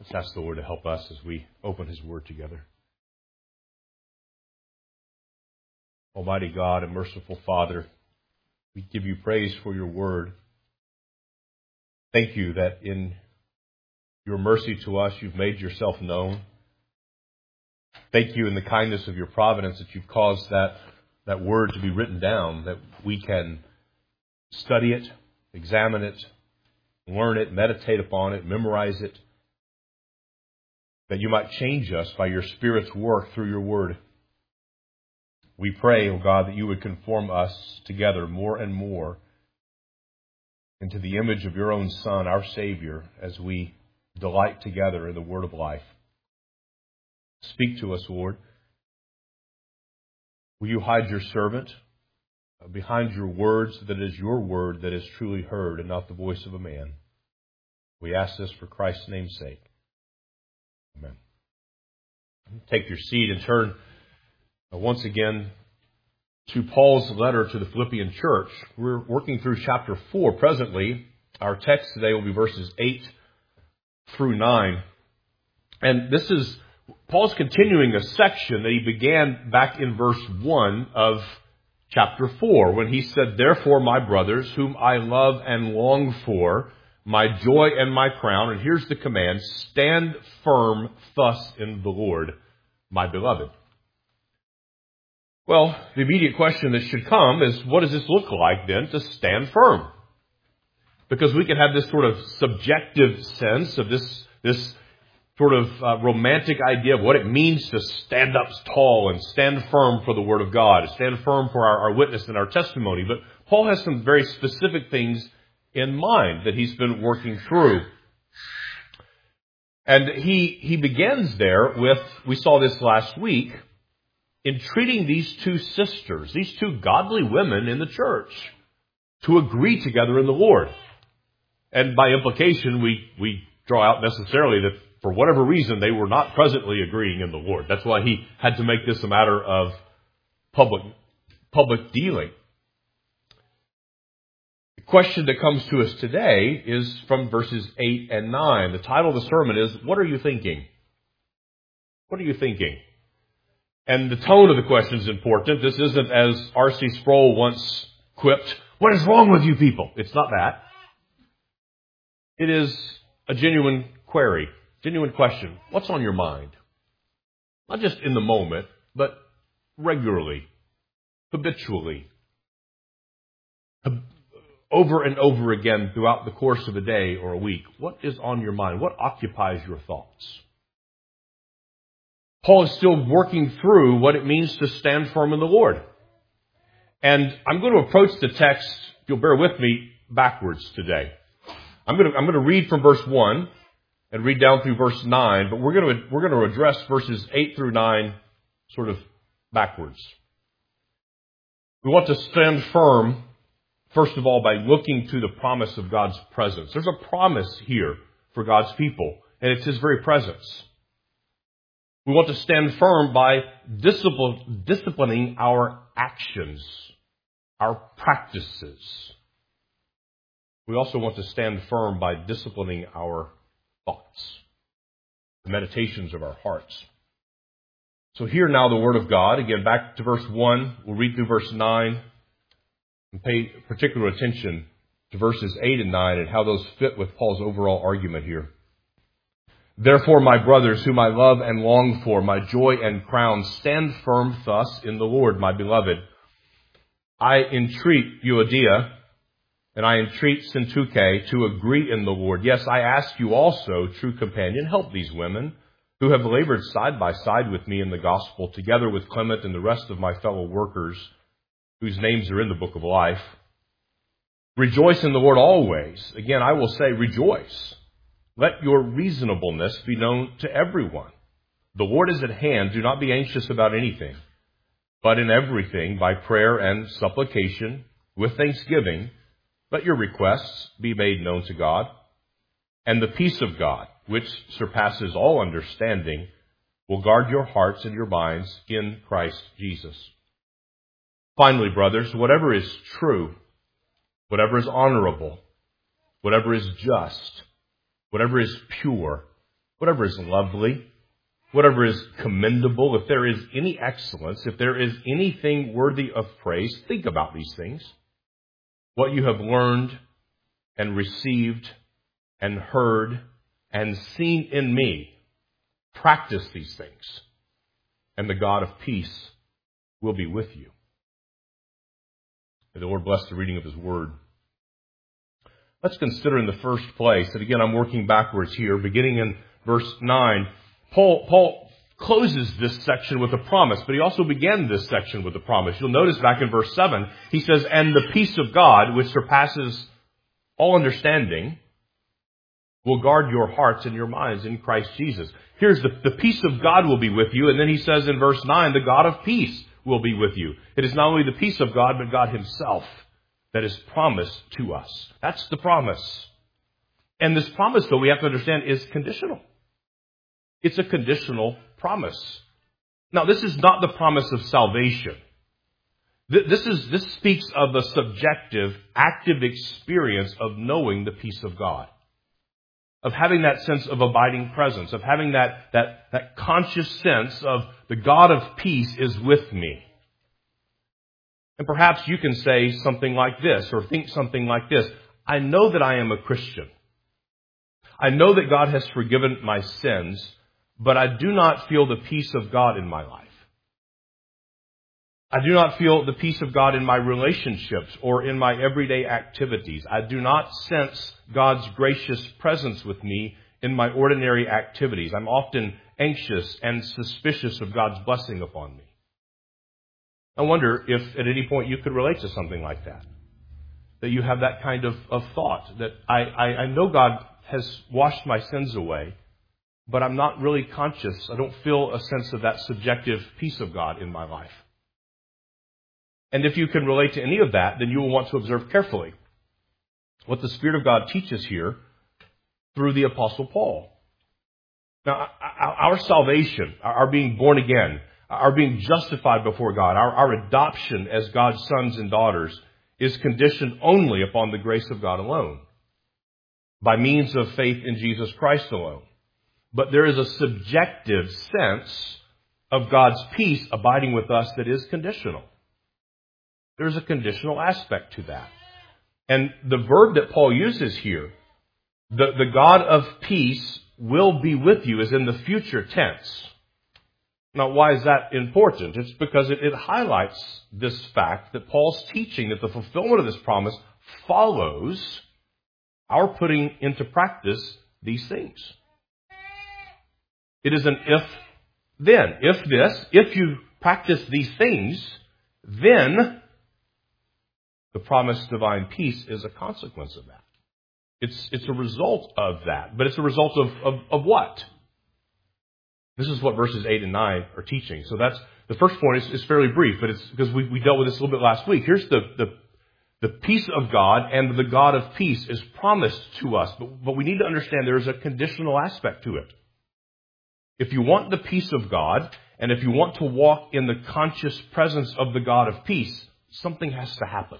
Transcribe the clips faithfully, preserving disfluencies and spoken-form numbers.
Let's ask the Lord to help us as we open His Word together. Almighty God and merciful Father, we give you praise for your Word. Thank you that in your mercy to us, you've made yourself known. Thank you in the kindness of your providence that you've caused that, that Word to be written down, that we can study it, examine it, learn it, meditate upon it, memorize it, that you might change us by your Spirit's work through your Word. We pray, O God, that you would conform us together more and more into the image of your own Son, our Savior, as we delight together in the Word of life. Speak to us, Lord. Will you hide your servant behind your words, that it is your word that is truly heard and not the voice of a man? We ask this for Christ's name's sake. Amen. Take your seat and turn once again to Paul's letter to the Philippian church. We're working through chapter four presently. Our text today will be verses eight through nine. And this is Paul's continuing a section that he began back in verse one of chapter four, when he said, "Therefore, my brothers, whom I love and long for, my joy and my crown," and here's the command, "stand firm thus in the Lord, my beloved." Well, the immediate question that should come is, what does this look like then to stand firm? Because we can have this sort of subjective sense of this, this sort of uh, romantic idea of what it means to stand up tall and stand firm for the Word of God, stand firm for our, our witness and our testimony. But Paul has some very specific things in mind that he's been working through. And he, he begins there with, we saw this last week, in treating these two sisters, these two godly women in the church, to agree together in the Lord. And by implication, we, we draw out necessarily that for whatever reason, they were not presently agreeing in the Lord. That's why he had to make this a matter of public, public dealing. The question that comes to us today is from verses eight and nine. The title of the sermon is, "What are you thinking?" What are you thinking? And the tone of the question is important. This isn't, as R C Sproul once quipped, "What is wrong with you people?" It's not that. It is a genuine query, genuine question. What's on your mind? Not just in the moment, but regularly, habitually, over and over again throughout the course of a day or a week. What is on your mind? What occupies your thoughts? Paul is still working through what it means to stand firm in the Lord. And I'm going to approach the text, if you'll bear with me, backwards today. I'm going to, I'm going to read from verse one and read down through verse nine, but we're going to, we're going to address verses eight through nine sort of backwards. We want to stand firm, first of all, by looking to the promise of God's presence. There's a promise here for God's people, and it's His very presence. We want to stand firm by discipline, disciplining our actions, our practices. We also want to stand firm by disciplining our thoughts, the meditations of our hearts. So hear now the Word of God. Again, back to verse one. We'll read through verse nine and pay particular attention to verses eight and nine and how those fit with Paul's overall argument here. "Therefore, my brothers, whom I love and long for, my joy and crown, stand firm thus in the Lord, my beloved. I entreat Euodia, and I entreat Syntyche to agree in the Lord. Yes, I ask you also, true companion, help these women, who have labored side by side with me in the gospel, together with Clement and the rest of my fellow workers, whose names are in the book of life. Rejoice in the Lord always. Again, I will say, rejoice. Let your reasonableness be known to everyone. The Lord is at hand. Do not be anxious about anything, but in everything, by prayer and supplication, with thanksgiving, let your requests be made known to God. And the peace of God, which surpasses all understanding, will guard your hearts and your minds in Christ Jesus. Finally, brothers, whatever is true, whatever is honorable, whatever is just, whatever is pure, whatever is lovely, whatever is commendable, if there is any excellence, if there is anything worthy of praise, think about these things. What you have learned and received and heard and seen in me, practice these things, and the God of peace will be with you. May the Lord bless the reading of His Word. Let's consider in the first place, and again I'm working backwards here, beginning in verse nine, Paul, Paul closes this section with a promise, but he also began this section with a promise. You'll notice back in verse seven, he says, and the peace of God, which surpasses all understanding, will guard your hearts and your minds in Christ Jesus. Here's the, the peace of God will be with you. And then he says in verse nine, the God of peace will be with you. It is not only the peace of God, but God Himself that is promised to us. That's the promise. And this promise, though, we have to understand, is conditional. It's a conditional promise. Now, this is not the promise of salvation. This is, this speaks of the subjective, active experience of knowing the peace of God, of having that sense of abiding presence, of having that, that, that conscious sense of the God of peace is with me. And perhaps you can say something like this, or think something like this. I know that I am a Christian. I know that God has forgiven my sins, but I do not feel the peace of God in my life. I do not feel the peace of God in my relationships or in my everyday activities. I do not sense God's gracious presence with me in my ordinary activities. I'm often anxious and suspicious of God's blessing upon me. I wonder if at any point you could relate to something like that. That you have that kind of, of thought. That I, I, I know God has washed my sins away, but I'm not really conscious. I don't feel a sense of that subjective peace of God in my life. And if you can relate to any of that, then you will want to observe carefully what the Spirit of God teaches here through the Apostle Paul. Now, our salvation, our being born again, our being justified before God, our, our adoption as God's sons and daughters is conditioned only upon the grace of God alone, by means of faith in Jesus Christ alone. But there is a subjective sense of God's peace abiding with us that is conditional. There's a conditional aspect to that. And the verb that Paul uses here, the, the God of peace will be with you, is in the future tense. Now, why is that important? It's because it, it highlights this fact that Paul's teaching that the fulfillment of this promise follows our putting into practice these things. It is an if-then. If this, if you practice these things, then the promised divine peace is a consequence of that. It's, it's a result of that. But it's a result of, of, of what? This is what verses eight and nine are teaching. So that's, the first point is, is fairly brief, but it's because we, we dealt with this a little bit last week. Here's the, the, the peace of God, and the God of peace is promised to us. But, but we need to understand there is a conditional aspect to it. If you want the peace of God, and if you want to walk in the conscious presence of the God of peace, something has to happen.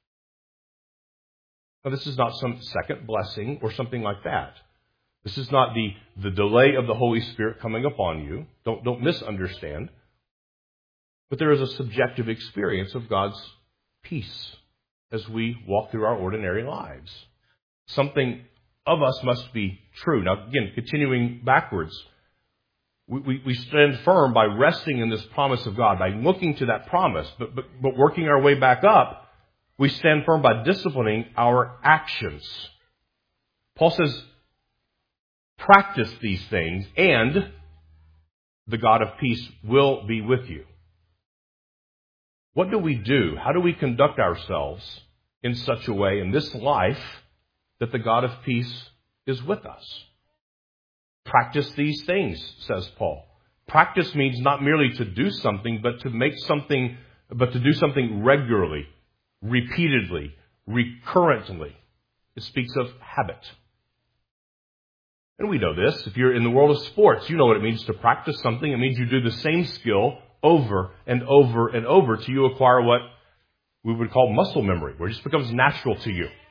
Now, this is not some second blessing or something like that. This is not the, the delay of the Holy Spirit coming upon you. Don't, don't misunderstand. But there is a subjective experience of God's peace as we walk through our ordinary lives. Something of us must be true. Now, again, continuing backwards, we, we, we stand firm by resting in this promise of God, by looking to that promise, but, but, but working our way back up, we stand firm by disciplining our actions. Paul says, practice these things, and the God of peace will be with you. What do we do? How do we conduct ourselves in such a way in this life that the God of peace is with us? Practice these things, says Paul. Practice means not merely to do something, but to make something, but to do something regularly, repeatedly, recurrently. It speaks of habit. And we know this. If you're in the world of sports, you know what it means to practice something. It means you do the same skill over and over and over till you acquire what we would call muscle memory, where it just becomes natural to you.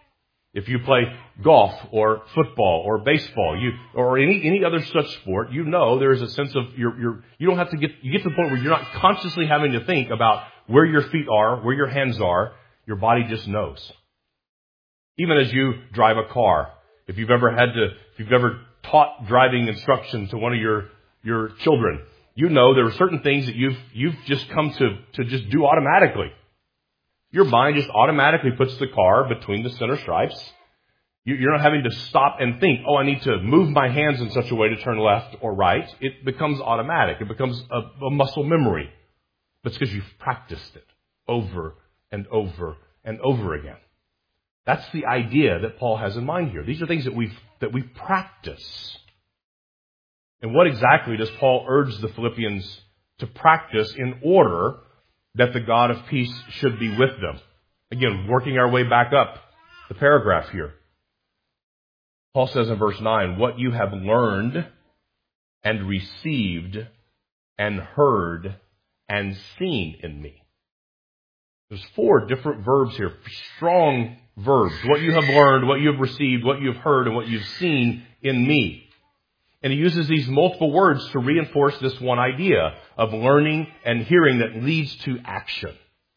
If you play golf or football or baseball, you or any any other such sport, you know there is a sense of you're you're you don't have to get you get to the point where you're not consciously having to think about where your feet are, where your hands are. Your body just knows. Even as you drive a car, if you've ever had to, if you've ever taught driving instruction to one of your your children, you know there are certain things that you've you've just come to to just do automatically. Your mind just automatically puts the car between the center stripes. You're not having to stop and think, oh, I need to move my hands in such a way to turn left or right. It becomes automatic. It becomes a, a muscle memory. But it's because you've practiced it over and over and over again. That's the idea that Paul has in mind here. These are things that we that we practice. And what exactly does Paul urge the Philippians to practice in order that the God of peace should be with them? Again, working our way back up the paragraph here. Paul says in verse nine, what you have learned and received and heard and seen in me. There's four different verbs here, strong verbs. What you have learned, what you have received, what you have heard, and what you've seen in me. And he uses these multiple words to reinforce this one idea of learning and hearing that leads to action.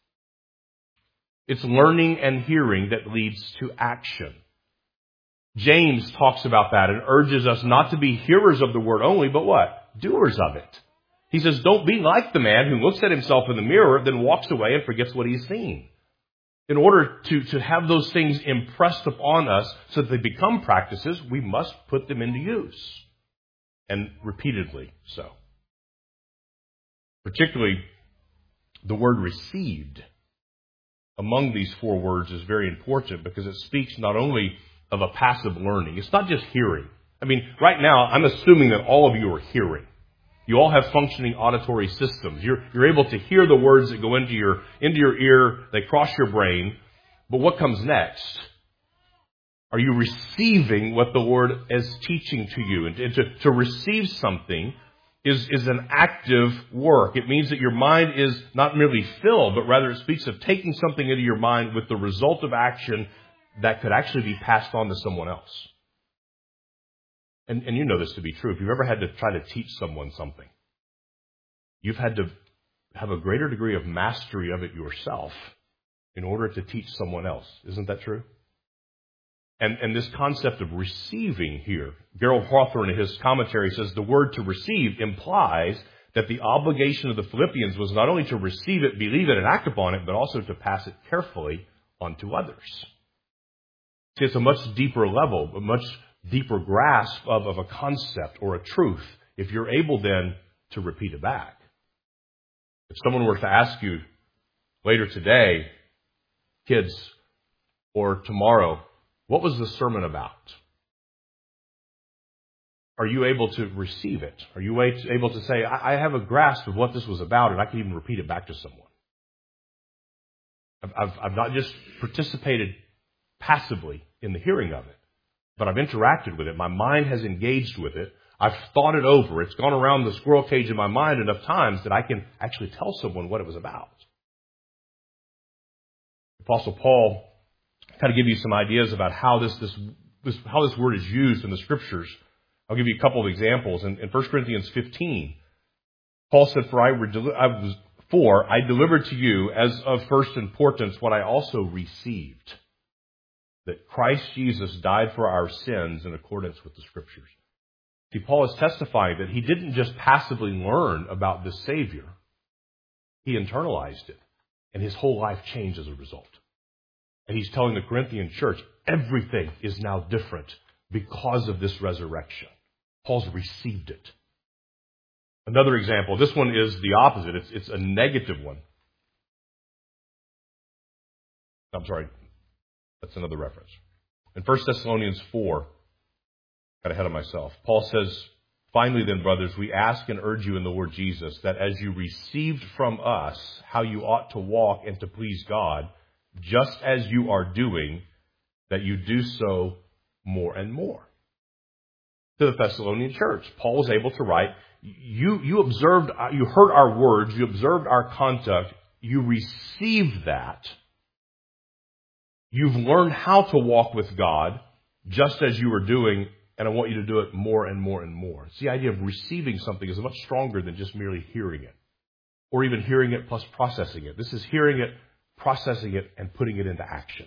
It's learning and hearing that leads to action. James talks about that and urges us not to be hearers of the word only, but what? Doers of it. He says, don't be like the man who looks at himself in the mirror, then walks away and forgets what he's seen. In order to, to have those things impressed upon us so that they become practices, we must put them into use. And repeatedly so. Particularly, the word received among these four words is very important because it speaks not only of a passive learning. It's not just hearing. I mean, right now, I'm assuming that all of you are hearing. You all have functioning auditory systems. You're, you're able to hear the words that go into your, into your ear. They cross your brain. But what comes next? Are you receiving what the Lord is teaching to you? And to, to receive something is, is an active work. It means that your mind is not merely filled, but rather it speaks of taking something into your mind with the result of action that could actually be passed on to someone else. And, and you know this to be true. If you've ever had to try to teach someone something, you've had to have a greater degree of mastery of it yourself in order to teach someone else. Isn't that true? And, and this concept of receiving here, Gerald Hawthorne in his commentary says the word to receive implies that the obligation of the Philippians was not only to receive it, believe it, and act upon it, but also to pass it carefully on to others. See, it's a much deeper level, a much deeper grasp of, of a concept or a truth if you're able then to repeat it back. If someone were to ask you later today, kids, or tomorrow, what was the sermon about? Are you able to receive it? Are you able to say, I have a grasp of what this was about, and I can even repeat it back to someone? I've, I've, I've not just participated passively in the hearing of it, but I've interacted with it. My mind has engaged with it. I've thought it over. It's gone around the squirrel cage in my mind enough times that I can actually tell someone what it was about. Apostle Paul kind of give you some ideas about how this, this, this, how this word is used in the Scriptures. I'll give you a couple of examples. In, in First Corinthians fifteen, Paul said, for I, I was, for I delivered to you as of first importance what I also received, that Christ Jesus died for our sins in accordance with the Scriptures. See, Paul is testifying that he didn't just passively learn about the Savior. He internalized it, and his whole life changed as a result. And he's telling the Corinthian church, everything is now different because of this resurrection. Paul's received it. Another example, this one is the opposite. It's, it's a negative one. I'm sorry. That's another reference. In First Thessalonians four, got ahead of myself. Paul says, finally then, brothers, we ask and urge you in the Lord Jesus that as you received from us how you ought to walk and to please God, just as you are doing, that you do so more and more. To the Thessalonian church, Paul was able to write, you, you observed, you heard our words, you observed our conduct, you received that, You've learned how to walk with God just as you were doing, and I want you to do it more and more and more. It's the idea of receiving something is much stronger than just merely hearing it, or even hearing it plus processing it. This is hearing it, processing it, and putting it into action.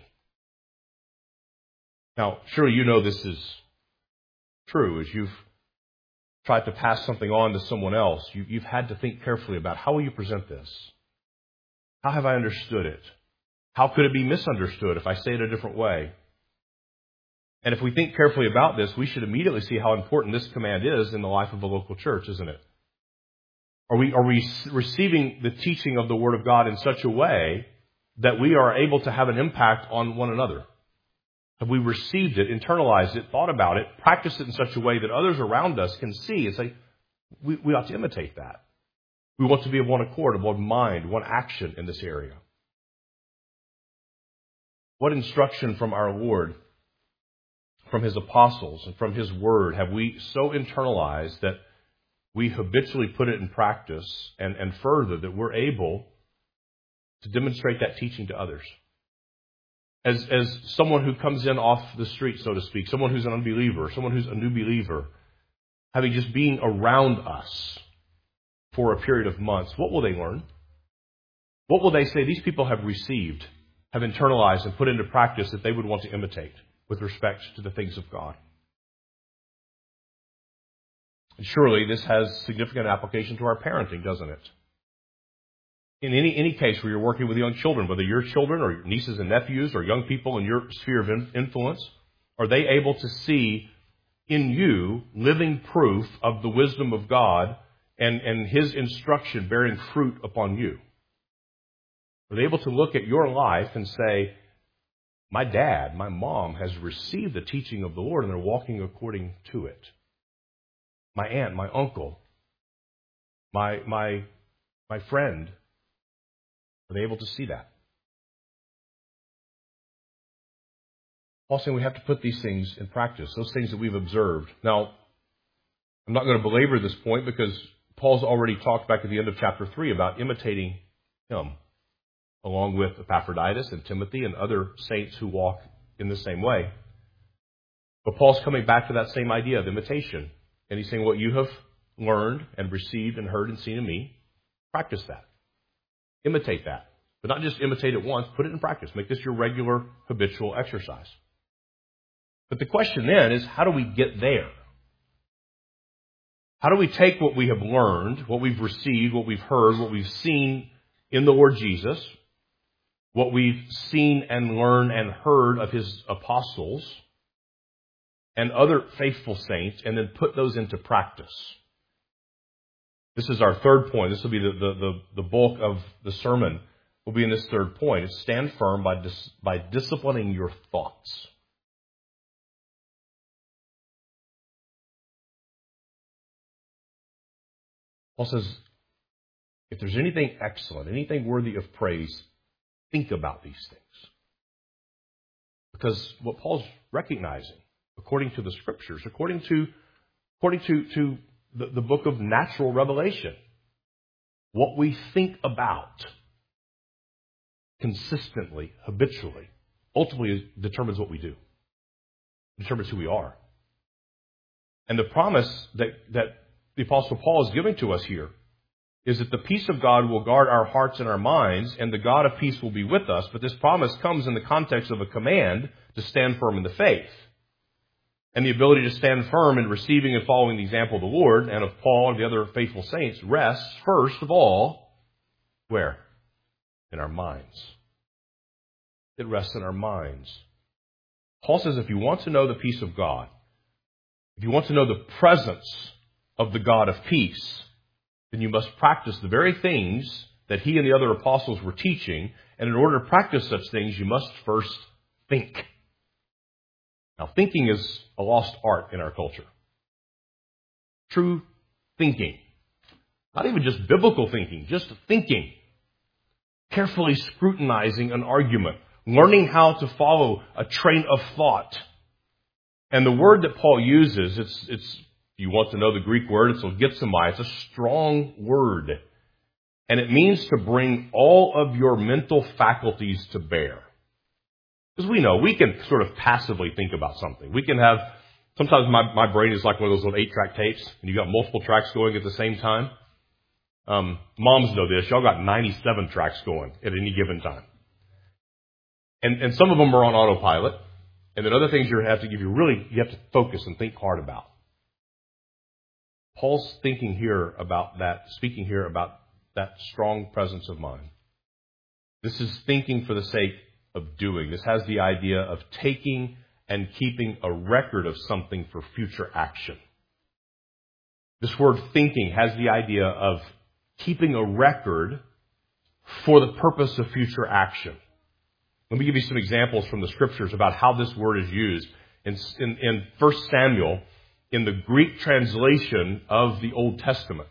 Now, surely you know this is true. As you've tried to pass something on to someone else, you, you've had to think carefully about, how will you present this? How have I understood it? How could it be misunderstood if I say it a different way? And if we think carefully about this, we should immediately see how important this command is in the life of a local church, isn't it? Are we, are we receiving the teaching of the Word of God in such a way that we are able to have an impact on one another? Have we received it, internalized it, thought about it, practiced it in such a way that others around us can see and say, we, we ought to imitate that. We want to be of one accord, of one mind, one action in this area. What instruction from our Lord, from His apostles, and from His Word have we so internalized that we habitually put it in practice, and, and further, that we're able to demonstrate that teaching to others? As, as someone who comes in off the street, so to speak, someone who's an unbeliever, someone who's a new believer, having just being around us for a period of months, what will they learn? What will they say these people have received, have internalized, and put into practice that they would want to imitate with respect to the things of God? And surely this has significant application to our parenting, doesn't it? In any, any case where you're working with young children, whether your children or your nieces and nephews or young people in your sphere of influence, are they able to see in you living proof of the wisdom of God and, and His instruction bearing fruit upon you? Are they able to look at your life and say, my dad, my mom has received the teaching of the Lord and they're walking according to it? My aunt, my uncle, my, my, my friend, are they able to see that? Paul's saying we have to put these things in practice, those things that we've observed. Now, I'm not going to belabor this point because Paul's already talked back at the end of chapter three about imitating him, along with Epaphroditus and Timothy and other saints who walk in the same way. But Paul's coming back to that same idea of imitation. And he's saying, what you have learned and received and heard and seen in me, practice that. Imitate that. But not just imitate it once, put it in practice. Make this your regular, habitual exercise. But the question then is, how do we get there? How do we take what we have learned, what we've received, what we've heard, what we've seen in the Lord Jesus, what we've seen and learned and heard of His apostles and other faithful saints, and then put those into practice? This is our third point. This will be the, the, the, the bulk of the sermon will be in this third point. It's stand firm by, dis, by disciplining your thoughts. Paul says, if there's anything excellent, anything worthy of praise, think about these things. Because what Paul's recognizing, according to the Scriptures, according to, according to, to the, the book of natural revelation, what we think about consistently, habitually, ultimately determines what we do, determines who we are. And the promise that, that the Apostle Paul is giving to us here is that the peace of God will guard our hearts and our minds, and the God of peace will be with us. But this promise comes in the context of a command to stand firm in the faith. And the ability to stand firm in receiving and following the example of the Lord and of Paul and the other faithful saints rests, first of all, where? In our minds. It rests in our minds. Paul says if you want to know the peace of God, if you want to know the presence of the God of peace, then you must practice the very things that he and the other apostles were teaching. And in order to practice such things, you must first think. Now, thinking is a lost art in our culture. True thinking. Not even just biblical thinking, just thinking. Carefully scrutinizing an argument. Learning how to follow a train of thought. And the word that Paul uses, it's, it's, you want to know the Greek word, it's logizomai. It's a strong word. And it means to bring all of your mental faculties to bear. Because we know we can sort of passively think about something. We can have, sometimes my, my brain is like one of those little eight-track tapes, and you've got multiple tracks going at the same time. Um, moms know this. Y'all got ninety-seven tracks going at any given time. And, and some of them are on autopilot. And then other things you have to give you really, you have to focus and think hard about. Paul's thinking here about that, speaking here about that strong presence of mind. This is thinking for the sake of doing. This has the idea of taking and keeping a record of something for future action. This word thinking has the idea of keeping a record for the purpose of future action. Let me give you some examples from the scriptures about how this word is used. In, in, in First Samuel, in the Greek translation of the Old Testament,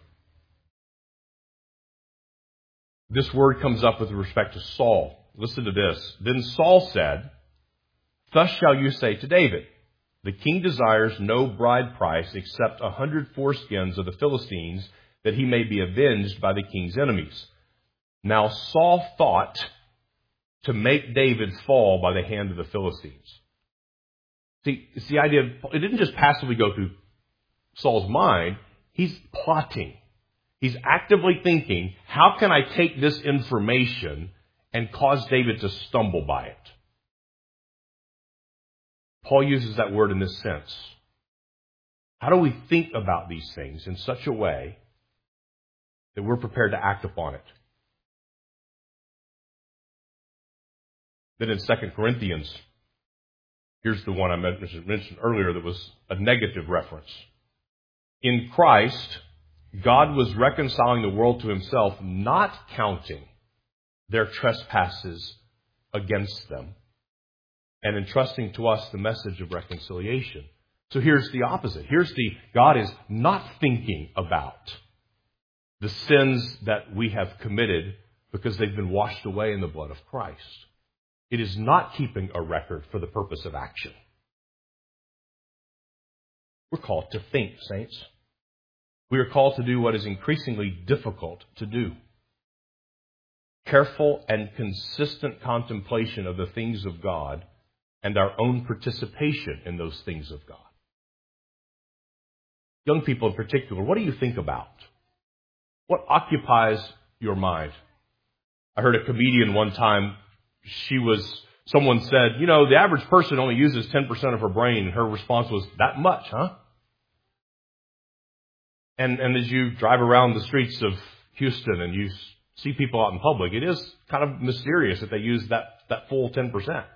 this word comes up with respect to Saul. Listen to this. Then Saul said, "Thus shall you say to David, the king desires no bride price except a hundred foreskins of the Philistines, that he may be avenged by the king's enemies." Now Saul thought to make David fall by the hand of the Philistines. See, it's the idea of, it didn't just passively go through Saul's mind. He's plotting. He's actively thinking, how can I take this information and cause David to stumble by it? Paul uses that word in this sense. How do we think about these things in such a way that we're prepared to act upon it? Then in Second Corinthians, here's the one I mentioned earlier that was a negative reference. In Christ, God was reconciling the world to himself, not counting their trespasses against them, and entrusting to us the message of reconciliation. So here's the opposite. Here's the, God is not thinking about the sins that we have committed because they've been washed away in the blood of Christ. It is not keeping a record for the purpose of action. We're called to think, saints. We are called to do what is increasingly difficult to do. Careful and consistent contemplation of the things of God and our own participation in those things of God. Young people in particular, what do you think about? What occupies your mind? I heard a comedian one time, she was, someone said, you know, the average person only uses ten percent of her brain. And her response was, that much, huh? And, and as you drive around the streets of Houston and you see people out in public, it is kind of mysterious that they use that, that full ten percent.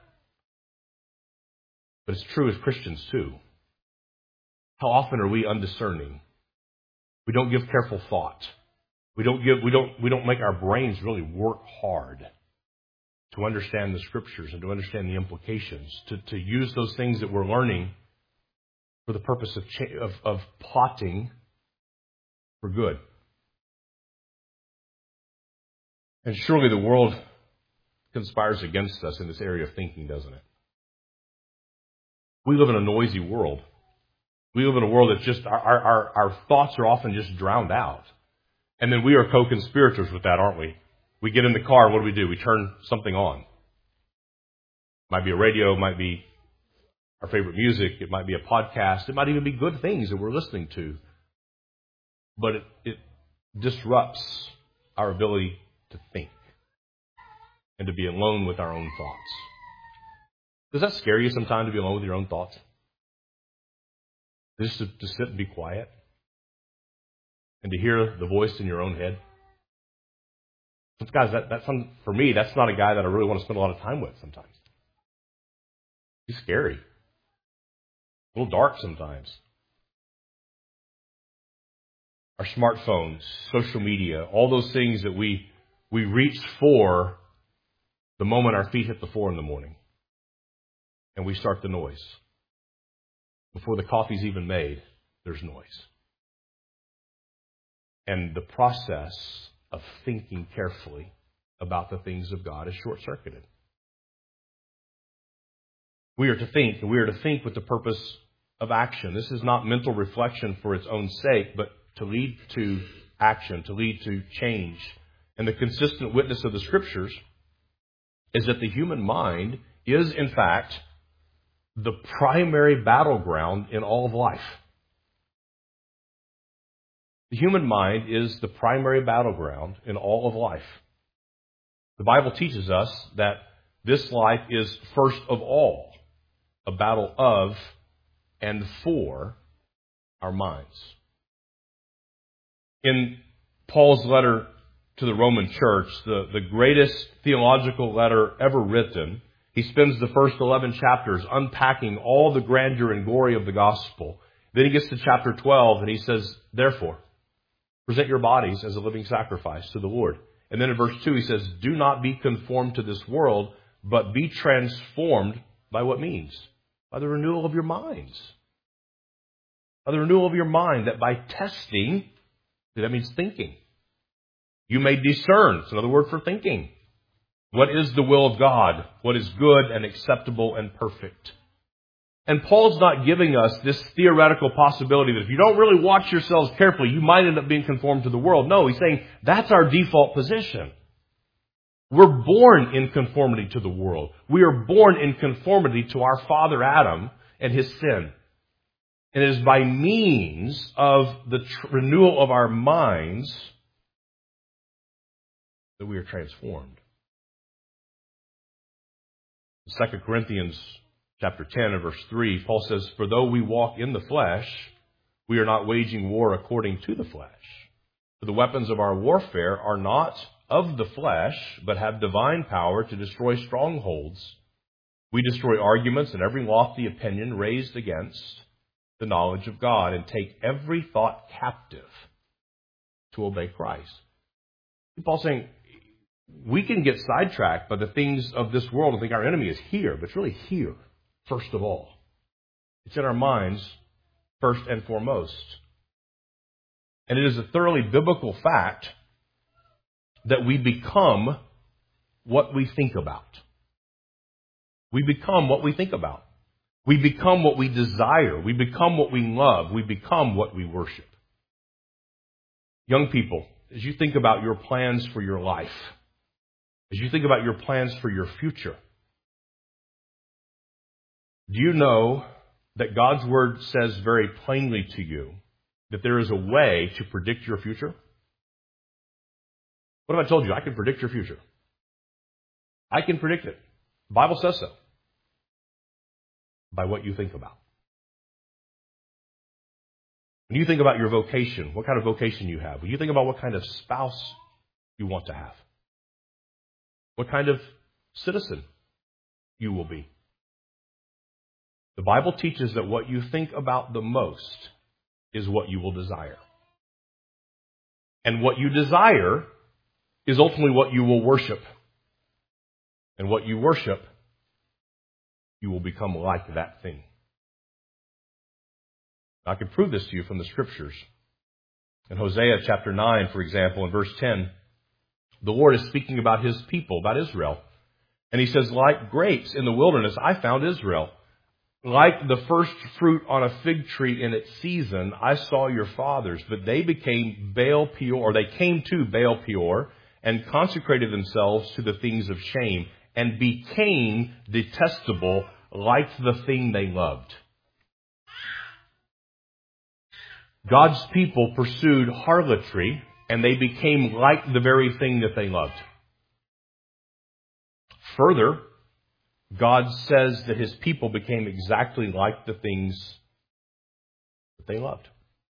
But it's true as Christians too. How often are we undiscerning? We don't give careful thought. We don't give, we don't, we don't make our brains really work hard to understand the scriptures and to understand the implications, to, to use those things that we're learning for the purpose of, cha- of, of plotting for good. And surely the world conspires against us in this area of thinking, doesn't it? We live in a noisy world. We live in a world that's just, our, our, our thoughts are often just drowned out. And then we are co-conspirators with that, aren't we? We get in the car, what do we do? We turn something on. Might be a radio, might be our favorite music, it might be a podcast, it might even be good things that we're listening to. But it, it disrupts our ability to think and to be alone with our own thoughts. Does that scare you sometimes to be alone with your own thoughts? Just to, to sit and be quiet and to hear the voice in your own head? Guys, that, that's some, for me, that's not a guy that I really want to spend a lot of time with sometimes. He's scary. A little dark sometimes. Our smartphones, social media, all those things that we we reach for the moment our feet hit the floor in the morning. And we start the noise. Before the coffee's even made, there's noise. And the process of thinking carefully about the things of God is short-circuited. We are to think, and we are to think with the purpose of action. This is not mental reflection for its own sake, but to lead to action, to lead to change. And the consistent witness of the Scriptures is that the human mind is, in fact, the primary battleground in all of life. The human mind is the primary battleground in all of life. The Bible teaches us that this life is first of all a battle of and for our minds. In Paul's letter to the Roman church, the, the greatest theological letter ever written, he spends the first eleven chapters unpacking all the grandeur and glory of the gospel. Then he gets to chapter twelve and he says, therefore, present your bodies as a living sacrifice to the Lord. And then in verse two he says, do not be conformed to this world, but be transformed by what means? By the renewal of your minds. By the renewal of your mind, that by testing, that means thinking, you may discern. It's another word for thinking. What is the will of God? What is good and acceptable and perfect? And Paul's not giving us this theoretical possibility that if you don't really watch yourselves carefully, you might end up being conformed to the world. No, he's saying that's our default position. We're born in conformity to the world. We are born in conformity to our father Adam and his sin. And it is by means of the tr- renewal of our minds that we are transformed. In Second Corinthians chapter ten and verse three, Paul says, for though we walk in the flesh, we are not waging war according to the flesh. For the weapons of our warfare are not of the flesh, but have divine power to destroy strongholds. We destroy arguments and every lofty opinion raised against the knowledge of God, and take every thought captive to obey Christ. Paul's saying we can get sidetracked by the things of this world and think our enemy is here, but it's really here, first of all. It's in our minds, first and foremost. And it is a thoroughly biblical fact that we become what we think about. We become what we think about. We become what we desire. We become what we love. We become what we worship. Young people, as you think about your plans for your life, as you think about your plans for your future, do you know that God's Word says very plainly to you that there is a way to predict your future? What have I told you? I can predict your future. I can predict it. The Bible says so. By what you think about. When you think about your vocation, what kind of vocation you have, when you think about what kind of spouse you want to have, what kind of citizen you will be, the Bible teaches that what you think about the most is what you will desire. And what you desire is ultimately what you will worship. And what you worship, you will become like that thing. I can prove this to you from the Scriptures. In Hosea chapter nine, for example, in verse ten, the Lord is speaking about His people, about Israel. And He says, like grapes in the wilderness, I found Israel. Like the first fruit on a fig tree in its season, I saw your fathers, but they became Baal Peor, or they came to Baal Peor, and consecrated themselves to the things of shame, and became detestable like the thing they loved. God's people pursued harlotry, and they became like the very thing that they loved. Further, God says that His people became exactly like the things that they loved.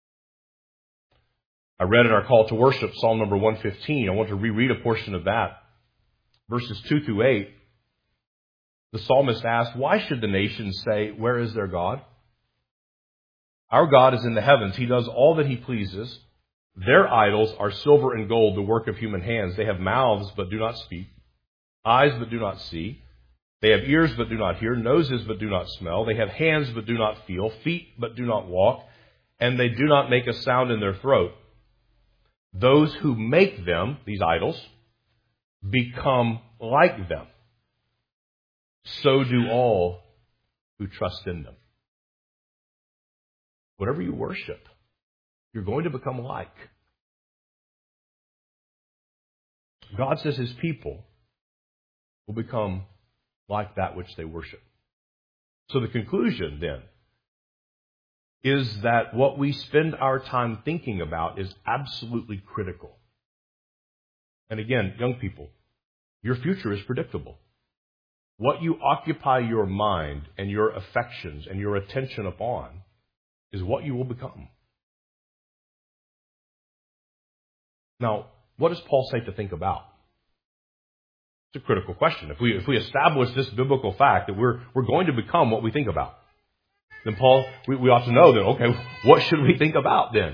I read in our call to worship, Psalm number one fifteen. I want to reread a portion of that. Verses two through eight. The psalmist asked, why should the nations say, where is their God? Our God is in the heavens. He does all that He pleases. Their idols are silver and gold, the work of human hands. They have mouths, but do not speak. Eyes, but do not see. They have ears, but do not hear. Noses, but do not smell. They have hands, but do not feel. Feet, but do not walk. And they do not make a sound in their throat. Those who make them, these idols, become like them. So do all who trust in them. Whatever you worship, you're going to become like. God says His people will become like that which they worship. So the conclusion then is that what we spend our time thinking about is absolutely critical. And again, young people, your future is predictable. What you occupy your mind and your affections and your attention upon is what you will become. Now, what does Paul say to think about? It's a critical question. If we if we establish this biblical fact that we're we're going to become what we think about, then Paul, we, we ought to know that, okay, what should we think about then?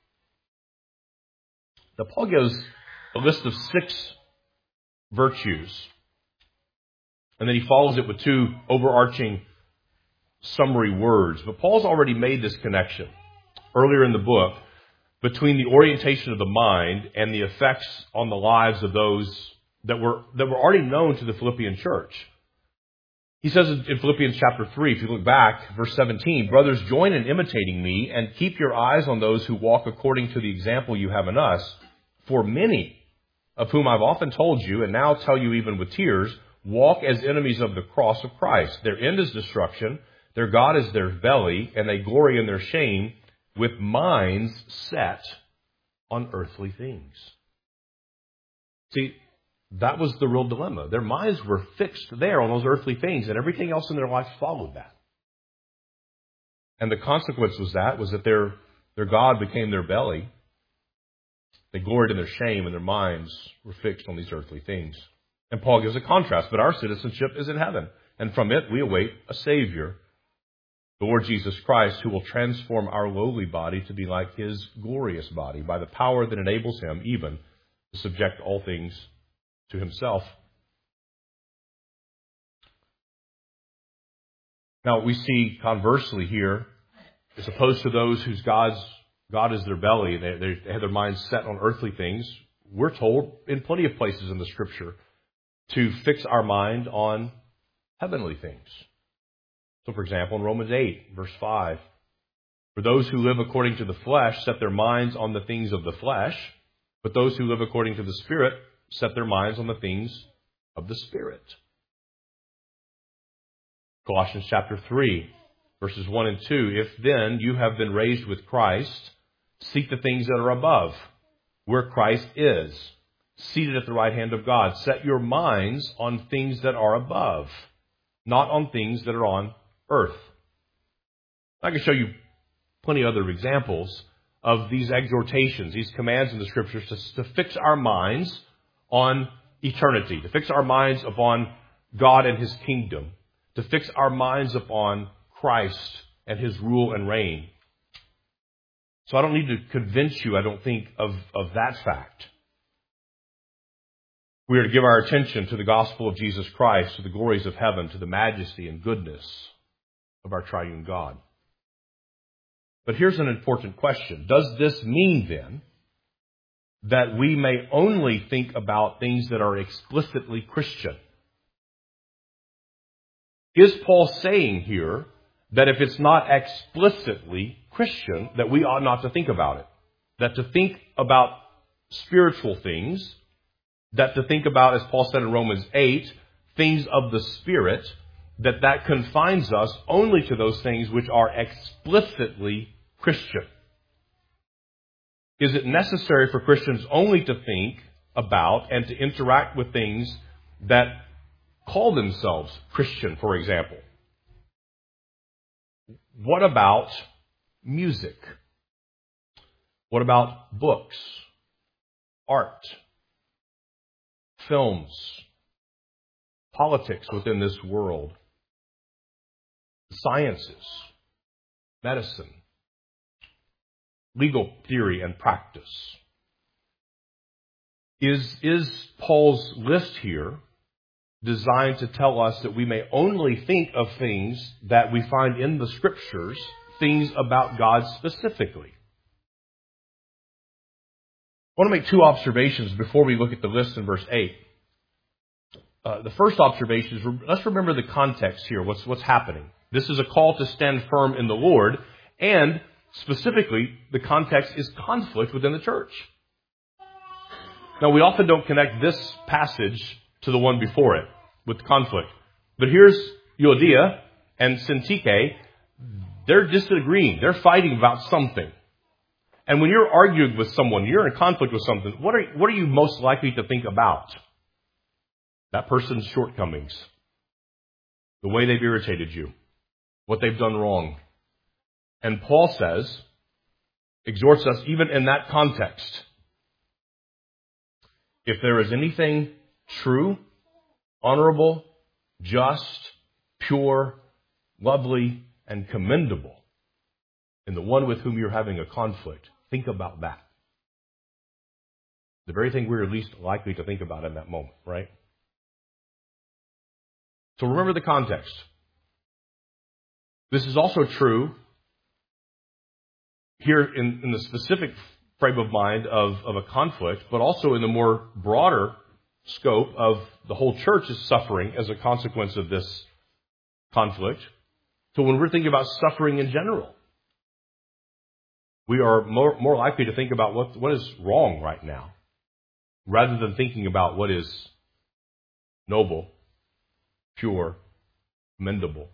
Now, Paul gives a list of six virtues, and then he follows it with two overarching summary words. But Paul's already made this connection earlier in the book between the orientation of the mind and the effects on the lives of those that were that were already known to the Philippian church. He says in Philippians chapter three, if you look back, verse seventeen, "Brothers, join in imitating me and keep your eyes on those who walk according to the example you have in us. For many, of whom I've often told you, and now tell you even with tears, walk as enemies of the cross of Christ. Their end is destruction, their God is their belly, and they glory in their shame, with minds set on earthly things." See, that was the real dilemma. Their minds were fixed there on those earthly things, and everything else in their life followed that. And the consequence was that, was that their, their God became their belly. They gloried in their shame, and their minds were fixed on these earthly things. And Paul gives a contrast, but our citizenship is in heaven, and from it we await a Savior, the Lord Jesus Christ, who will transform our lowly body to be like His glorious body by the power that enables Him even to subject all things to Himself. Now we see conversely here, as opposed to those whose God's God is their belly, they, they have their minds set on earthly things, we're told in plenty of places in the Scripture to fix our mind on heavenly things. So, for example, in Romans eight, verse five, "For those who live according to the flesh set their minds on the things of the flesh, but those who live according to the Spirit set their minds on the things of the Spirit." Colossians chapter three, verses one and two, "If then you have been raised with Christ, seek the things that are above, where Christ is, seated at the right hand of God. Set your minds on things that are above, not on things that are on earth." I can show you plenty of other examples of these exhortations, these commands in the Scriptures to, to fix our minds on eternity, to fix our minds upon God and His kingdom, to fix our minds upon Christ and His rule and reign. So I don't need to convince you, I don't think, of, of that fact. We are to give our attention to the gospel of Jesus Christ, to the glories of heaven, to the majesty and goodness of our triune God. But here's an important question. Does this mean then that we may only think about things that are explicitly Christian? Is Paul saying here that if it's not explicitly Christian, that we ought not to think about it? That to think about spiritual things, that to think about, as Paul said in Romans eight, things of the Spirit, that that confines us only to those things which are explicitly Christian? Is it necessary for Christians only to think about and to interact with things that call themselves Christian, for example? What about music? What about books, art, films, politics within this world, sciences, medicine, legal theory and practice? Is, is Paul's list here designed to tell us that we may only think of things that we find in the Scriptures, things about God specifically? I want to make two observations before we look at the list in verse eight. Uh, the first observation is, let's remember the context here, what's, what's happening. This is a call to stand firm in the Lord, and specifically, the context is conflict within the church. Now, we often don't connect this passage to the one before it with conflict. But here's Euodia and Syntyche. They're disagreeing. They're fighting about something. And when you're arguing with someone, you're in conflict with something, what are, what are you most likely to think about? That person's shortcomings. The way they've irritated you. What they've done wrong. And Paul says, exhorts us even in that context. If there is anything true, honorable, just, pure, lovely, and commendable in the one with whom you're having a conflict, think about that. The very thing we're least likely to think about in that moment, right? So remember the context. This is also true here in, in the specific frame of mind of, of a conflict, but also in the more broader scope of the whole church is suffering as a consequence of this conflict. So when we're thinking about suffering in general, we are more, more likely to think about what, what is wrong right now, rather than thinking about what is noble, pure, commendable.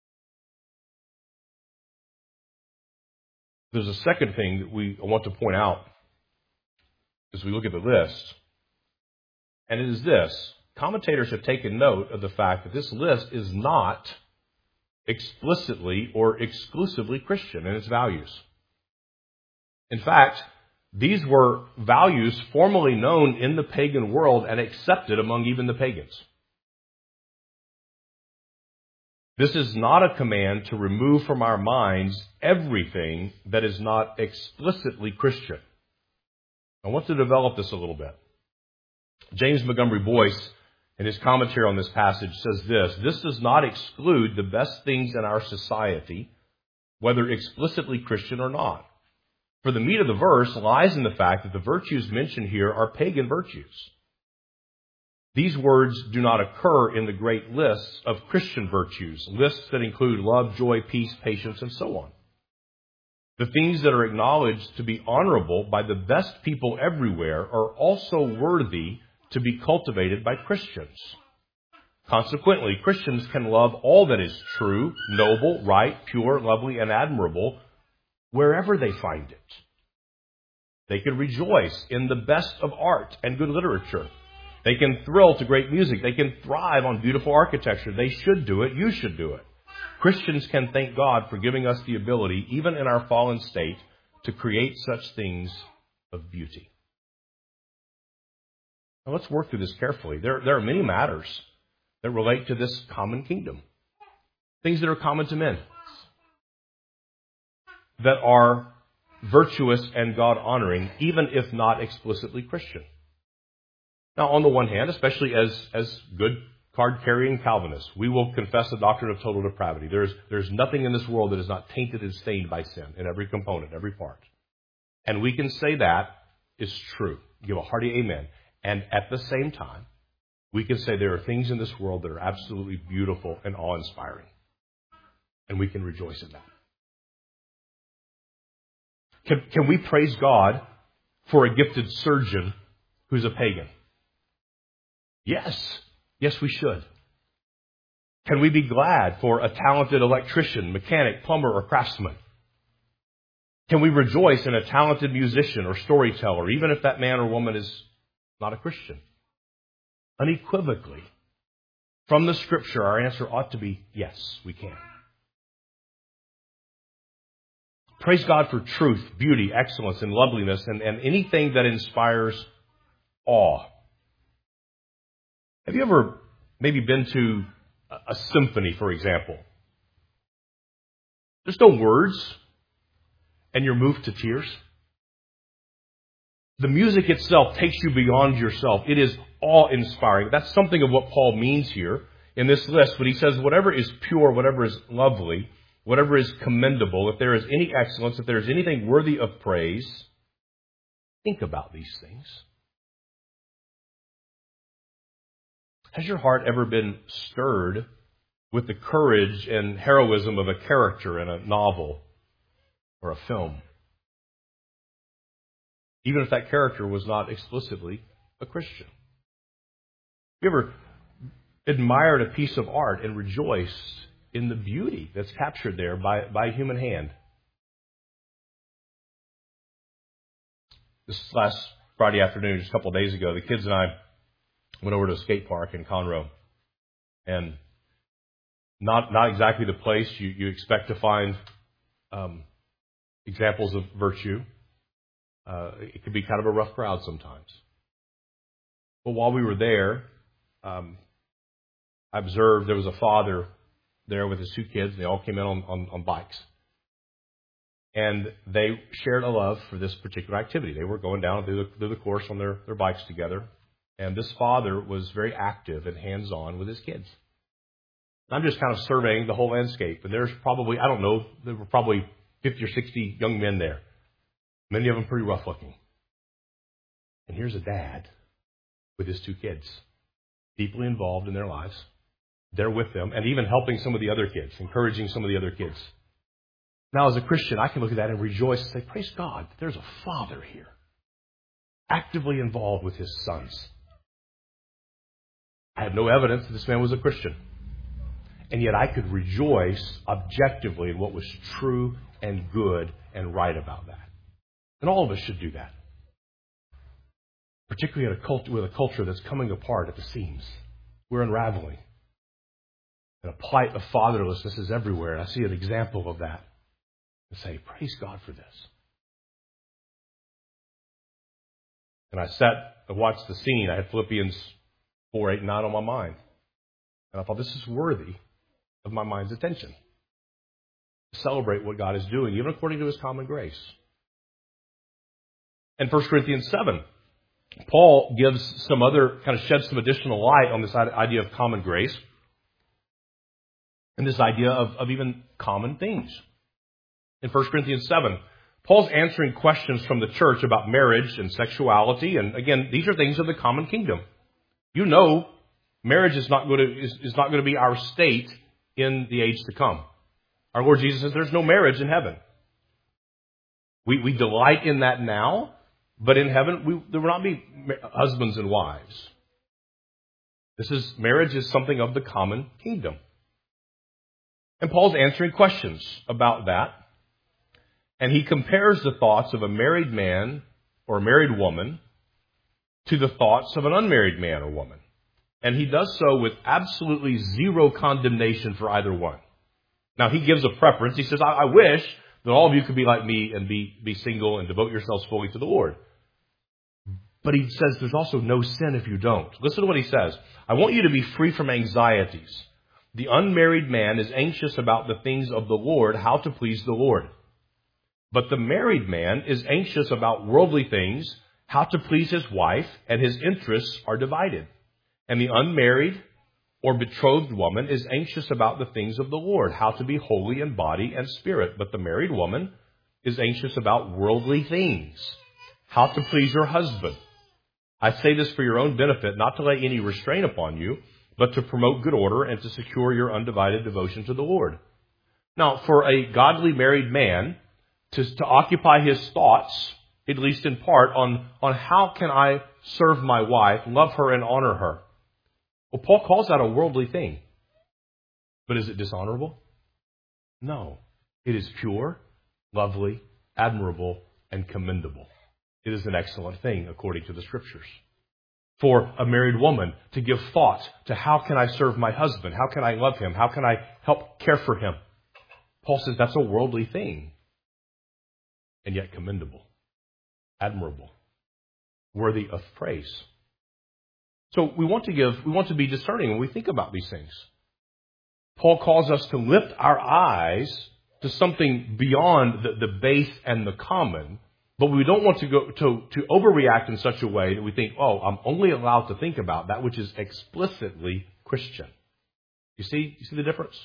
There's a second thing that we want to point out as we look at the list, and it is this. Commentators have taken note of the fact that this list is not explicitly or exclusively Christian in its values. In fact, these were values formerly known in the pagan world and accepted among even the pagans. This is not a command to remove from our minds everything that is not explicitly Christian. I want to develop this a little bit. James Montgomery Boyce, in his commentary on this passage, says this: this does not exclude the best things in our society, whether explicitly Christian or not. For the meat of the verse lies in the fact that the virtues mentioned here are pagan virtues. These words do not occur in the great lists of Christian virtues, lists that include love, joy, peace, patience, and so on. The things that are acknowledged to be honorable by the best people everywhere are also worthy to be cultivated by Christians. Consequently, Christians can love all that is true, noble, right, pure, lovely, and admirable wherever they find it. They can rejoice in the best of art and good literature. They can thrill to great music. They can thrive on beautiful architecture. They should do it. You should do it. Christians can thank God for giving us the ability, even in our fallen state, to create such things of beauty. Now let's work through this carefully. There, there are many matters that relate to this common kingdom. Things that are common to men. That are virtuous and God-honoring, even if not explicitly Christian. Now, on the one hand, especially as, as good card-carrying Calvinists, we will confess the doctrine of total depravity. There's, there's nothing in this world that is not tainted and stained by sin in every component, every part. And we can say that is true. Give a hearty amen. And at the same time, we can say there are things in this world that are absolutely beautiful and awe-inspiring. And we can rejoice in that. Can, can we praise God for a gifted surgeon who's a pagan? Yes. Yes, we should. Can we be glad for a talented electrician, mechanic, plumber, or craftsman? Can we rejoice in a talented musician or storyteller, even if that man or woman is not a Christian? Unequivocally, from the Scripture, our answer ought to be yes, we can. Praise God for truth, beauty, excellence, and loveliness, and, and anything that inspires awe. Have you ever maybe been to a symphony, for example? There's no words, and you're moved to tears. The music itself takes you beyond yourself. It is awe-inspiring. That's something of what Paul means here in this list. But he says whatever is pure, whatever is lovely, whatever is commendable, if there is any excellence, if there is anything worthy of praise, think about these things. Has your heart ever been stirred with the courage and heroism of a character in a novel or a film? Even if that character was not explicitly a Christian. You ever admired a piece of art and rejoiced in the beauty that's captured there by, by human hand. This last Friday afternoon, just a couple of days ago, the kids and I went over to a skate park in Conroe. And not not exactly the place you, you expect to find um, examples of virtue. Uh, it could be kind of a rough crowd sometimes. But while we were there, um, I observed there was a father there with his two kids. And they all came in on, on, on bikes. And they shared a love for this particular activity. They were going down through the, through the course on their, their bikes together. And this father was very active and hands-on with his kids. I'm just kind of surveying the whole landscape. And there's probably, I don't know, there were probably fifty or sixty young men there. Many of them pretty rough looking. And here's a dad with his two kids, deeply involved in their lives. They're with them and even helping some of the other kids, encouraging some of the other kids. Now, as a Christian, I can look at that and rejoice and say, praise God, there's a father here, actively involved with his sons. I have no evidence that this man was a Christian. And yet I could rejoice objectively in what was true and good and right about that. And all of us should do that. Particularly in a cult- with a culture that's coming apart at the seams. We're unraveling. And a plight of fatherlessness is everywhere. And I see an example of that. And say, praise God for this. And I sat and watched the scene. I had Philippians four, eight, and nine on my mind. And I thought, this is worthy of my mind's attention. To celebrate what God is doing, even according to His common grace. In First Corinthians seven, Paul gives some other, kind of sheds some additional light on this idea of common grace. And this idea of, of even common things. In First Corinthians seven, Paul's answering questions from the church about marriage and sexuality. And again, these are things of the common kingdom. You know, marriage is not going to, is, is not going to be our state in the age to come. Our Lord Jesus says there's no marriage in heaven. We, we delight in that now, but in heaven, we, there will not be husbands and wives. This is, marriage is something of the common kingdom. And Paul's answering questions about that. And he compares the thoughts of a married man or a married woman to the thoughts of an unmarried man or woman. And he does so with absolutely zero condemnation for either one. Now, he gives a preference. He says, I, I wish that all of you could be like me and be, be single and devote yourselves fully to the Lord. But he says there's also no sin if you don't. Listen to what he says. I want you to be free from anxieties. The unmarried man is anxious about the things of the Lord, how to please the Lord. But the married man is anxious about worldly things, how to please his wife, and his interests are divided. And the unmarried or betrothed woman is anxious about the things of the Lord, how to be holy in body and spirit. But the married woman is anxious about worldly things, how to please her husband. I say this for your own benefit, not to lay any restraint upon you, but to promote good order and to secure your undivided devotion to the Lord. Now, for a godly married man to, to occupy his thoughts, at least in part, on, on how can I serve my wife, love her, and honor her. Well, Paul calls that a worldly thing. But is it dishonorable? No. It is pure, lovely, admirable, and commendable. It is an excellent thing according to the Scriptures. For a married woman to give thought to how can I serve my husband? How can I love him? How can I help care for him? Paul says that's a worldly thing. And yet commendable, admirable, worthy of praise. So we want to give, we want to be discerning when we think about these things. Paul calls us to lift our eyes to something beyond the, the base and the common, but we don't want to go to, to overreact in such a way that we think, oh, I'm only allowed to think about that which is explicitly Christian. You see, you see the difference?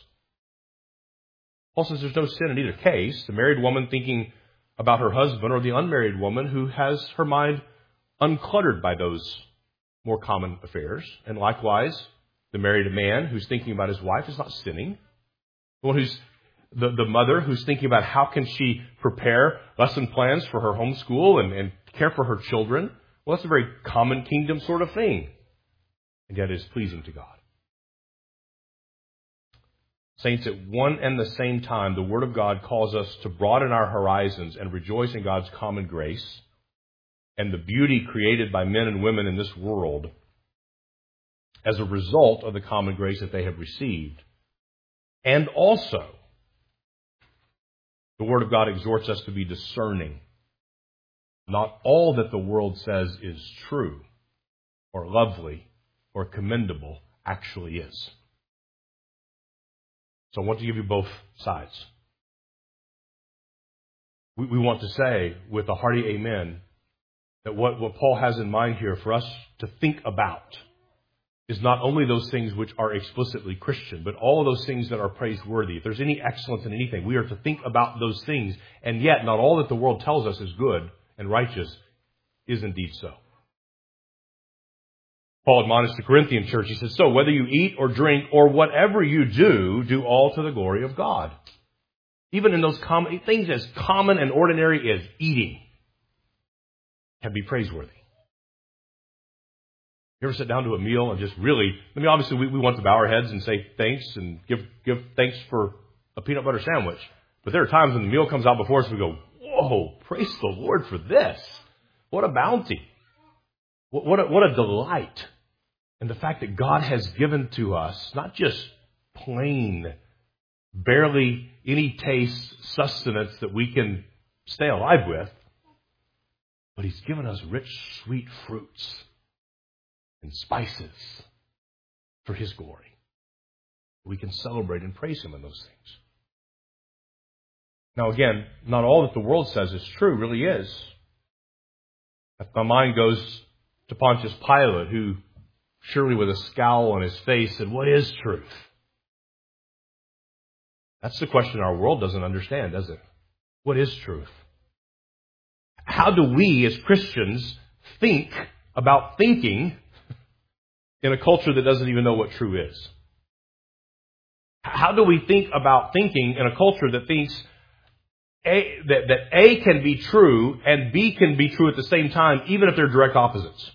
Paul says there's no sin in either case. The married woman thinking about her husband, or the unmarried woman who has her mind uncluttered by those more common affairs. And likewise, the married man who's thinking about his wife is not sinning. The one who's the, the mother who's thinking about how can she prepare lesson plans for her homeschool and, and care for her children. Well, that's a very common kingdom sort of thing. And yet it is pleasing to God. Saints, at one and the same time, the Word of God calls us to broaden our horizons and rejoice in God's common grace and the beauty created by men and women in this world as a result of the common grace that they have received. And also, the Word of God exhorts us to be discerning. Not all that the world says is true or lovely or commendable actually is. So I want to give you both sides. We, we want to say with a hearty amen that what, what Paul has in mind here for us to think about is not only those things which are explicitly Christian, but all of those things that are praiseworthy. If there's any excellence in anything, we are to think about those things. And yet, not all that the world tells us is good and righteous is indeed so. Paul admonished the Corinthian church. He says, so whether you eat or drink or whatever you do, do all to the glory of God. Even in those common things as common and ordinary as eating can be praiseworthy. You ever sit down to a meal and just really, I mean, obviously we, we want to bow our heads and say thanks and give, give thanks for a peanut butter sandwich. But there are times when the meal comes out before us and we go, whoa, praise the Lord for this. What a bounty. What, what, a, what a delight. And the fact that God has given to us not just plain, barely any taste sustenance that we can stay alive with, but He's given us rich, sweet fruits and spices for His glory. We can celebrate and praise Him in those things. Now again, not all that the world says is true really is. My mind goes to Pontius Pilate, who surely with a scowl on his face said, what is truth? That's the question our world doesn't understand, does it? What is truth? How do we as Christians think about thinking in a culture that doesn't even know what true is? How do we think about thinking in a culture that thinks A, that, that A can be true and B can be true at the same time, even if they're direct opposites?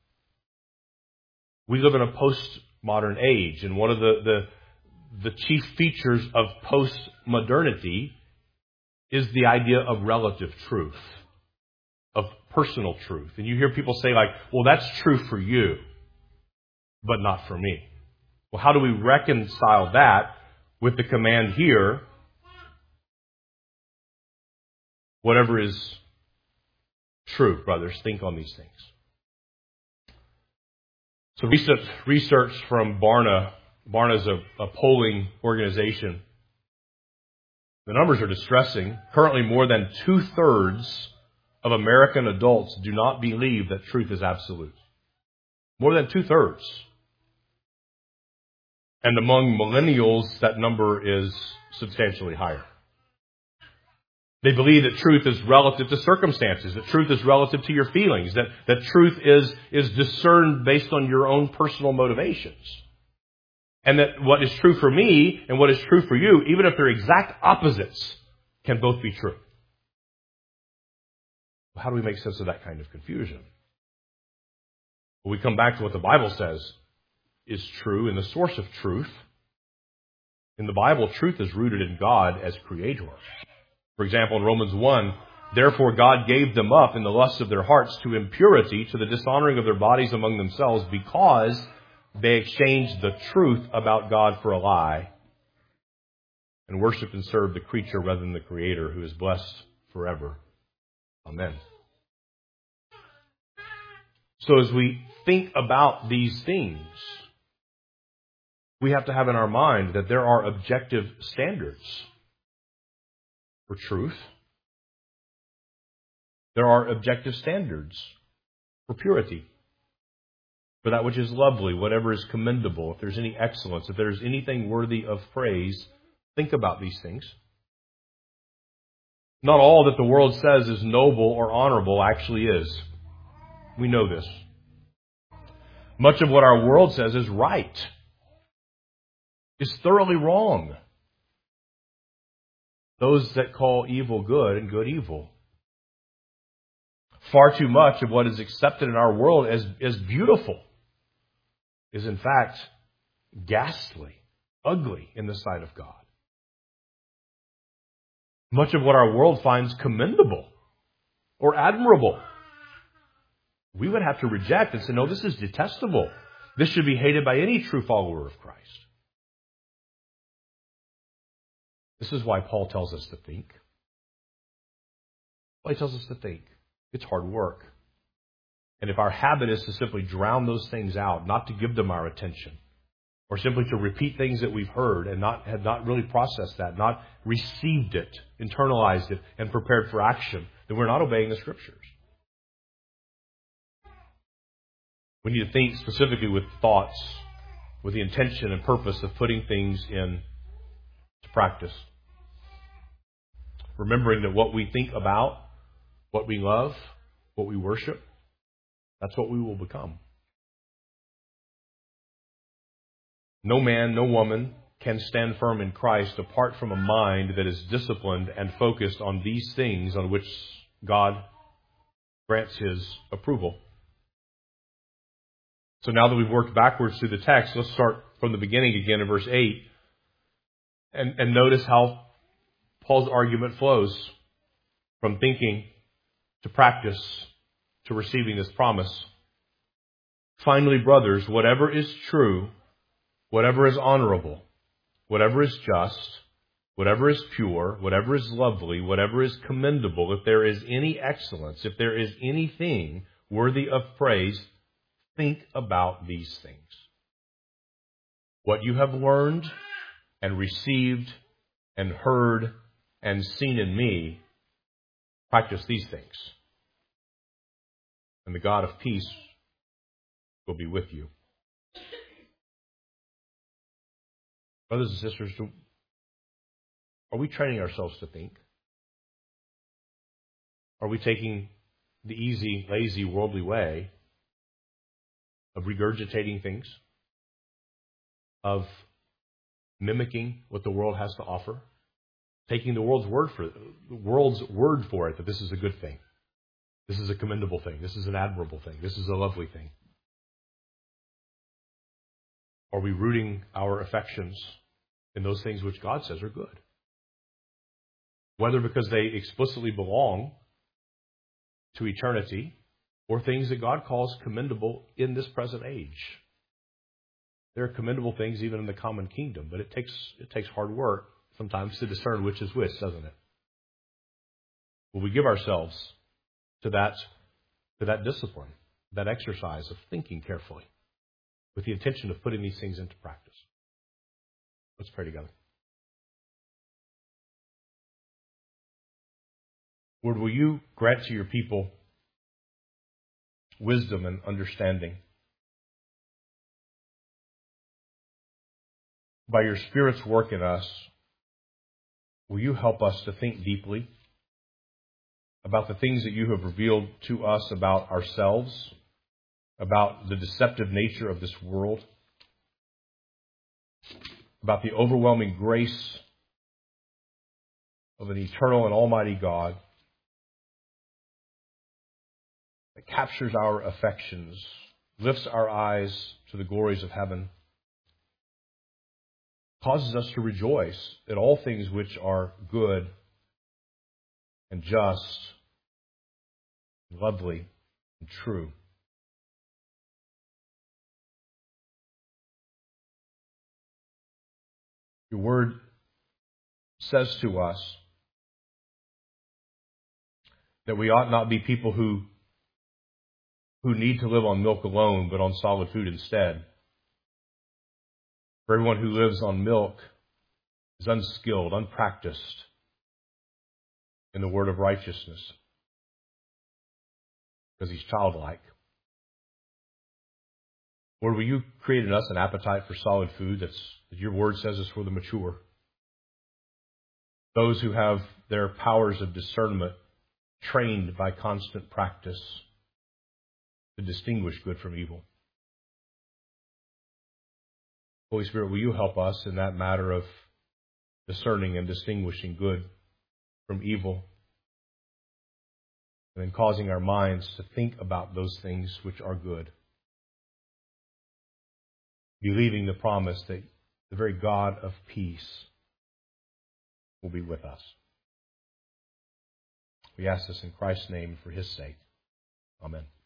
We live in a postmodern age, and one of the, the, the chief features of postmodernity is the idea of relative truth, of personal truth. And you hear people say like, well, that's true for you, but not for me. Well, how do we reconcile that with the command here? Whatever is true, brothers, think on these things. So recent research from Barna, Barna is a, a polling organization. The numbers are distressing. Currently, more than two-thirds of American adults do not believe that truth is absolute. More than two-thirds. And among millennials, that number is substantially higher. They believe that truth is relative to circumstances, that truth is relative to your feelings, that, that truth is, is discerned based on your own personal motivations. And that what is true for me and what is true for you, even if they're exact opposites, can both be true. How do we make sense of that kind of confusion? Well, we come back to what the Bible says is true and the source of truth. In the Bible, truth is rooted in God as Creator. For example, in Romans one, therefore God gave them up in the lust of their hearts to impurity, to the dishonoring of their bodies among themselves, because they exchanged the truth about God for a lie and worshiped and served the creature rather than the Creator, who is blessed forever. Amen. So as we think about these things, we have to have in our mind that there are objective standards for truth. There are objective standards for purity, for that which is lovely, whatever is commendable, if there's any excellence, if there's anything worthy of praise. Think about these things. Not all that the world says is noble or honorable actually is. We know this. Much of what our world says is right, is thoroughly wrong. Those that call evil good and good evil. Far too much of what is accepted in our world as, as beautiful is in fact ghastly, ugly in the sight of God. Much of what our world finds commendable or admirable, we would have to reject and say, no, this is detestable. This should be hated by any true follower of Christ. This is why Paul tells us to think. Well, he tells us to think. It's hard work. And if our habit is to simply drown those things out, not to give them our attention, or simply to repeat things that we've heard and not have not really processed that, not received it, internalized it, and prepared for action, then we're not obeying the Scriptures. We need to think specifically with thoughts, with the intention and purpose of putting things into practice. Remembering that what we think about, what we love, what we worship, that's what we will become. No man, no woman can stand firm in Christ apart from a mind that is disciplined and focused on these things on which God grants His approval. So now that we've worked backwards through the text, let's start from the beginning again in verse eight and, and notice how Paul's argument flows from thinking to practice to receiving this promise. Finally, brothers, whatever is true, whatever is honorable, whatever is just, whatever is pure, whatever is lovely, whatever is commendable, if there is any excellence, if there is anything worthy of praise, think about these things. What you have learned and received and heard and seen in me, practice these things. And the God of peace will be with you. Brothers and sisters, do, are we training ourselves to think? Are we taking the easy, lazy, worldly way of regurgitating things, of mimicking what the world has to offer, taking the world's word for the world's word for it that this is a good thing, this is a commendable thing, this is an admirable thing, this is a lovely thing? Are we rooting our affections in those things which God says are good? Whether because they explicitly belong to eternity or things that God calls commendable in this present age. There are commendable things even in the common kingdom, but it takes it takes hard work sometimes to discern which is which, doesn't it? Will we give ourselves to that, to that discipline, that exercise of thinking carefully with the intention of putting these things into practice? Let's pray together. Lord, will you grant to your people wisdom and understanding? By your Spirit's work in us, will you help us to think deeply about the things that you have revealed to us about ourselves, about the deceptive nature of this world, about the overwhelming grace of an eternal and almighty God that captures our affections, lifts our eyes to the glories of heaven, causes us to rejoice at all things which are good and just, and lovely and true. Your word says to us that we ought not be people who, who need to live on milk alone, but on solid food instead. For everyone who lives on milk is unskilled, unpracticed in the word of righteousness, because he's childlike. Lord, will you create in us an appetite for solid food that's, that your word says is for the mature? Those who have their powers of discernment trained by constant practice to distinguish good from evil. Holy Spirit, will you help us in that matter of discerning and distinguishing good from evil, and then causing our minds to think about those things which are good, believing the promise that the very God of peace will be with us. We ask this in Christ's name for His sake. Amen.